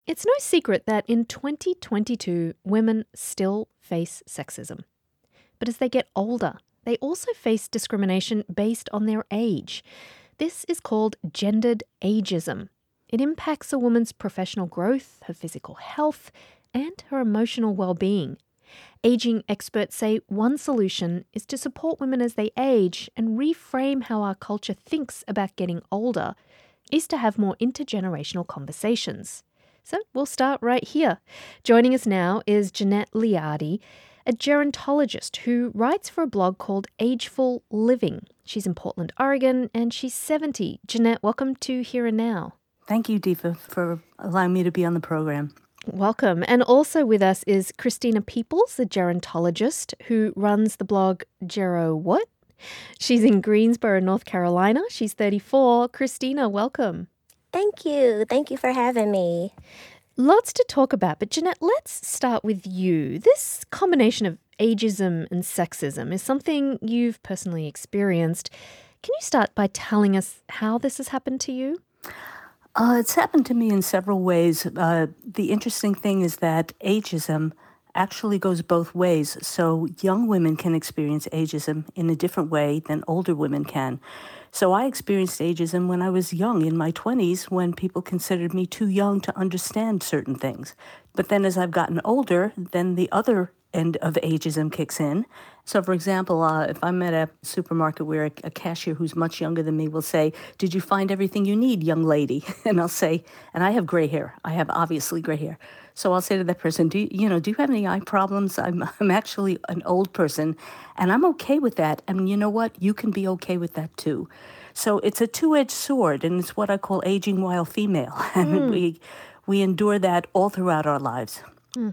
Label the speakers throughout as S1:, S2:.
S1: It's no secret that in 2022, women still face sexism. But as they get older, they also face discrimination based on their age. This is called gendered ageism. It impacts a woman's professional growth, her physical health, and her emotional well-being. Aging experts say one solution is to support women as they age and reframe how our culture thinks about getting older, is to have more intergenerational conversations. So we'll start right here. Joining us now is Jeanette Liardi, a gerontologist who writes for a blog called Ageful Living. She's in Portland, Oregon, and she's 70. Jeanette, welcome to Here and Now.
S2: Thank you, Deepa, for allowing me to be on the program.
S1: Welcome. And also with us is Christina Peoples, a gerontologist who runs the blog Gero What? She's in Greensboro, North Carolina. She's 34. Christina, welcome.
S3: Thank you. Thank you for having me.
S1: Lots to talk about, but Jeanette, let's start with you. This combination of ageism and sexism is something you've personally experienced. Can you start by telling us how this has happened to you?
S2: It's happened to me in several ways. The interesting thing is that ageism actually goes both ways. So young women can experience ageism in a different way than older women can. So I experienced ageism when I was young, in my 20s, when people considered me too young to understand certain things. But then as I've gotten older, then the other end of ageism kicks in. So, for example, if I'm at a supermarket where a cashier who's much younger than me will say, "Did you find everything you need, young lady?" And I'll say, and I have gray hair. I have obviously gray hair. So I'll say to that person, do you have any eye problems? I'm actually an old person, and I'm okay with that. And you know what? You can be okay with that too. So it's a two-edged sword, and it's what I call aging while female. And we endure that all throughout our lives.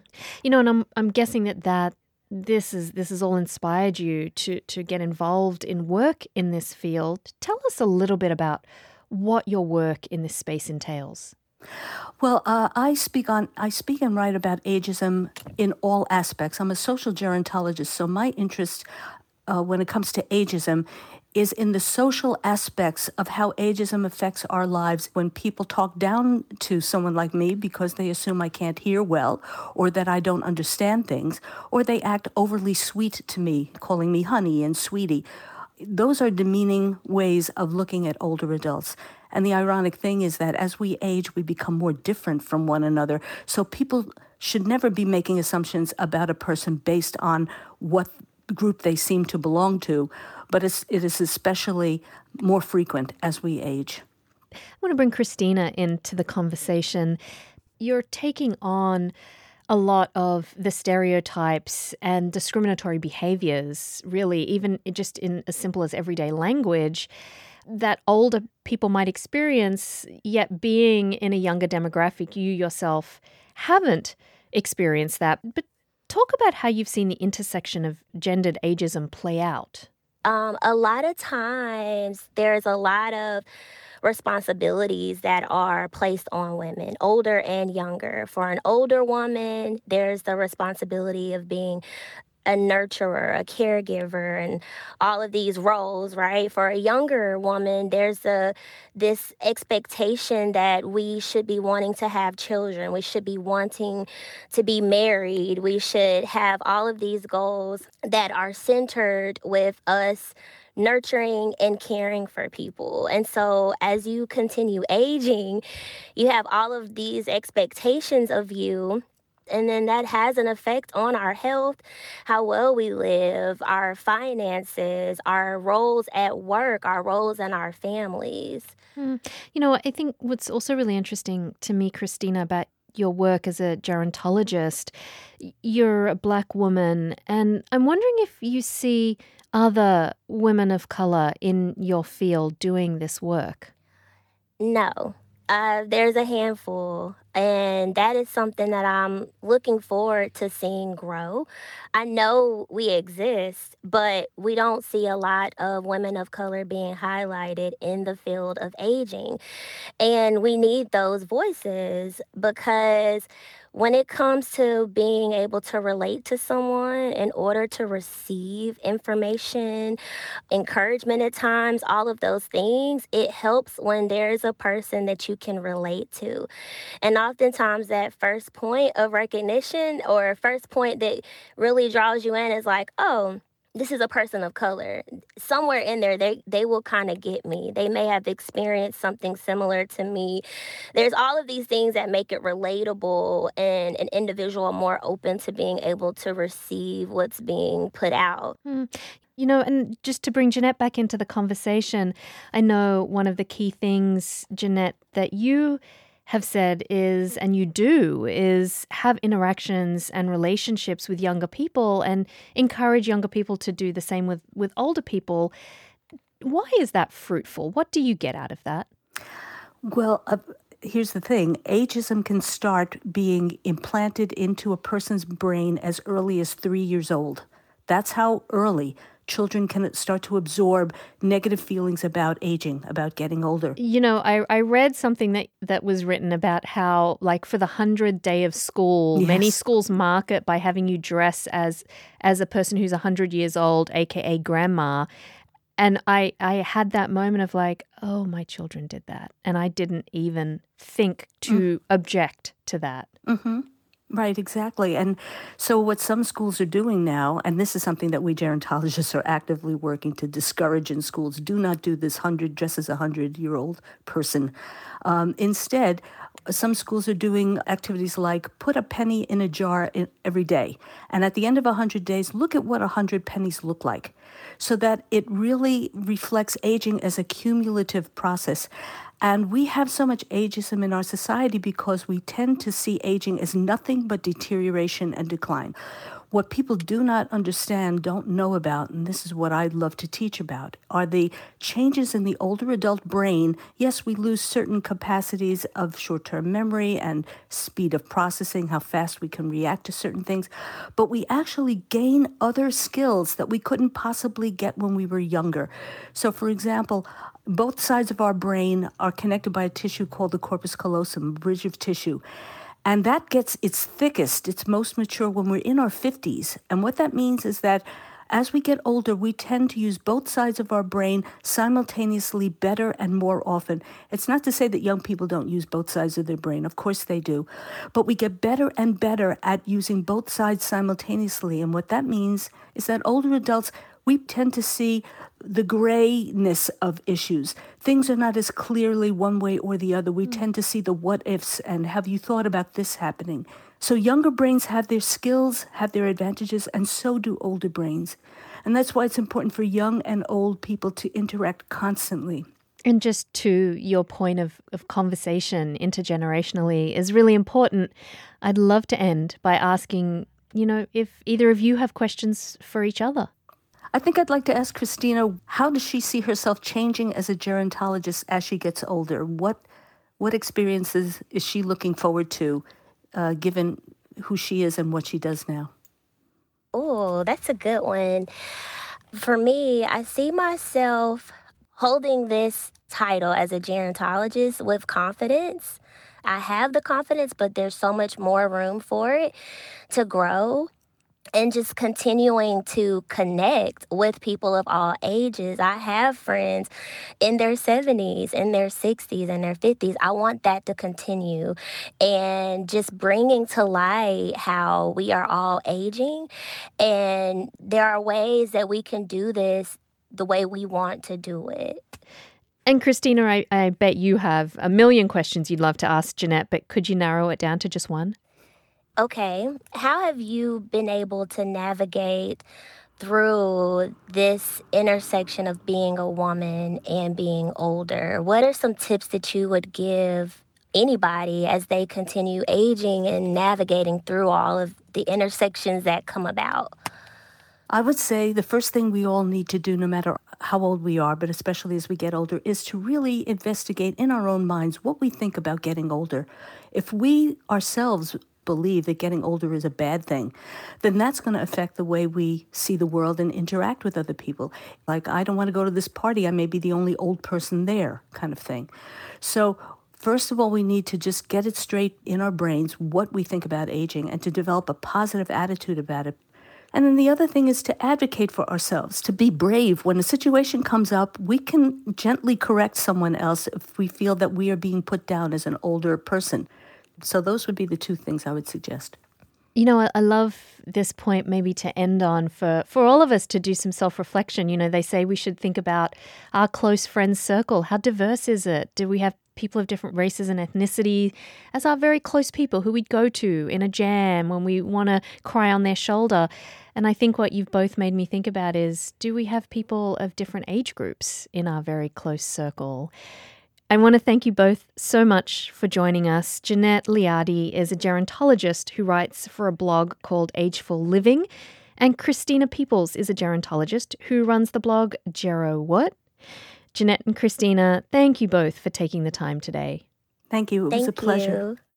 S1: And I'm guessing that this is all inspired you to get involved in work in this field. Tell us a little bit about what your work in this space entails.
S2: Well, I speak and write about ageism in all aspects. I'm a social gerontologist, so my interest when it comes to ageism is in the social aspects of how ageism affects our lives when people talk down to someone like me because they assume I can't hear well or that I don't understand things, or they act overly sweet to me, calling me honey and sweetie. Those are demeaning ways of looking at older adults. And the ironic thing is that as we age, we become more different from one another. So people should never be making assumptions about a person based on what group they seem to belong to, but it is especially more frequent as we age.
S1: I want to bring Christina into the conversation. You're taking on a lot of the stereotypes and discriminatory behaviors, really, even just in as simple as everyday language, that older people might experience, yet being in a younger demographic, you yourself haven't experienced that. But talk about how you've seen the intersection of gendered ageism play out.
S3: A lot of times there's a lot of responsibilities that are placed on women, older and younger. For an older woman, there's the responsibility of being a nurturer, a caregiver, and all of these roles, right? For a younger woman, there's this expectation that we should be wanting to have children. We should be wanting to be married. We should have all of these goals that are centered with us nurturing and caring for people. And so as you continue aging, you have all of these expectations of you. And then that has an effect on our health, how well we live, our finances, our roles at work, our roles in our families.
S1: I think what's also really interesting to me, Christina, about your work as a gerontologist, you're a Black woman, and I'm wondering if you see other women of color in your field doing this work.
S3: No. There's a handful, and that is something that I'm looking forward to seeing grow. I know we exist, but we don't see a lot of women of color being highlighted in the field of aging. And we need those voices because when it comes to being able to relate to someone in order to receive information, encouragement at times, all of those things, it helps when there's a person that you can relate to. And oftentimes that first point of recognition or first point that really draws you in is like, oh, this is a person of color. Somewhere in there, they will kind of get me. They may have experienced something similar to me. There's all of these things that make it relatable and an individual more open to being able to receive what's being put out.
S1: And just to bring Jeanette back into the conversation, I know one of the key things, Jeanette, that you have said is, and you do, is have interactions and relationships with younger people and encourage younger people to do the same with older people. Why is that fruitful? What do you get out of that?
S2: Well, here's the thing. Ageism can start being implanted into a person's brain as early as 3 years old. That's how early children can start to absorb negative feelings about aging, about getting older.
S1: I read something that was written about how, like, for the 100th day of school,
S2: Yes.
S1: many schools mark it by having you dress as a person who's 100 years old, aka grandma. And I had that moment of like, oh, my children did that. And I didn't even think to object to that.
S2: Mm-hmm. Right, exactly. And so what some schools are doing now, and this is something that we gerontologists are actively working to discourage in schools, do not do this dress as a 100-year-old person. Instead, some schools are doing activities like put a penny in a jar every day. And at the end of 100 days, look at what 100 pennies look like, so that it really reflects aging as a cumulative process. And we have so much ageism in our society because we tend to see aging as nothing but deterioration and decline. What people do not understand, don't know about, and this is what I'd love to teach about, are the changes in the older adult brain. Yes, we lose certain capacities of short-term memory and speed of processing, how fast we can react to certain things, but we actually gain other skills that we couldn't possibly get when we were younger. So, for example, both sides of our brain are connected by a tissue called the corpus callosum, a bridge of tissue. And that gets its thickest, its most mature when we're in our 50s. And what that means is that as we get older, we tend to use both sides of our brain simultaneously better and more often. It's not to say that young people don't use both sides of their brain. Of course they do. But we get better and better at using both sides simultaneously. And what that means is that older adults, we tend to see the grayness of issues. Things are not as clearly one way or the other. We tend to see the what ifs and have you thought about this happening? So younger brains have their skills, have their advantages, and so do older brains. And that's why it's important for young and old people to interact constantly.
S1: And just to your point of conversation intergenerationally is really important. I'd love to end by asking, if either of you have questions for each other.
S2: I think I'd like to ask Christina, how does she see herself changing as a gerontologist as she gets older? What experiences is she looking forward to, given who she is and what she does now?
S3: Oh, that's a good one. For me, I see myself holding this title as a gerontologist with confidence. I have the confidence, but there's so much more room for it to grow. And just continuing to connect with people of all ages. I have friends in their 70s, in their 60s, and their 50s. I want that to continue. And just bringing to light how we are all aging. And there are ways that we can do this the way we want to do it.
S1: And Christina, I bet you have a million questions you'd love to ask Jeanette, but could you narrow it down to just one?
S3: Okay, how have you been able to navigate through this intersection of being a woman and being older? What are some tips that you would give anybody as they continue aging and navigating through all of the intersections that come about?
S2: I would say the first thing we all need to do, no matter how old we are, but especially as we get older, is to really investigate in our own minds what we think about getting older. If we ourselves believe that getting older is a bad thing, then that's going to affect the way we see the world and interact with other people. Like, I don't want to go to this party. I may be the only old person there, kind of thing. So first of all, we need to just get it straight in our brains what we think about aging and to develop a positive attitude about it. And then the other thing is to advocate for ourselves, to be brave. When a situation comes up, we can gently correct someone else if we feel that we are being put down as an older person. So those would be the two things I would suggest.
S1: You know, I love this point maybe to end on for all of us to do some self-reflection. You know, they say we should think about our close friends circle. How diverse is it? Do we have people of different races and ethnicity as our very close people who we'd go to in a jam when we want to cry on their shoulder? And I think what you've both made me think about is, do we have people of different age groups in our very close circle? I want to thank you both so much for joining us. Jeanette Liardi is a gerontologist who writes for a blog called Ageful Living, and Christina Peoples is a gerontologist who runs the blog Gero What. Jeanette and Christina, thank you both for taking the time today.
S2: Thank you. It was a pleasure.
S3: You.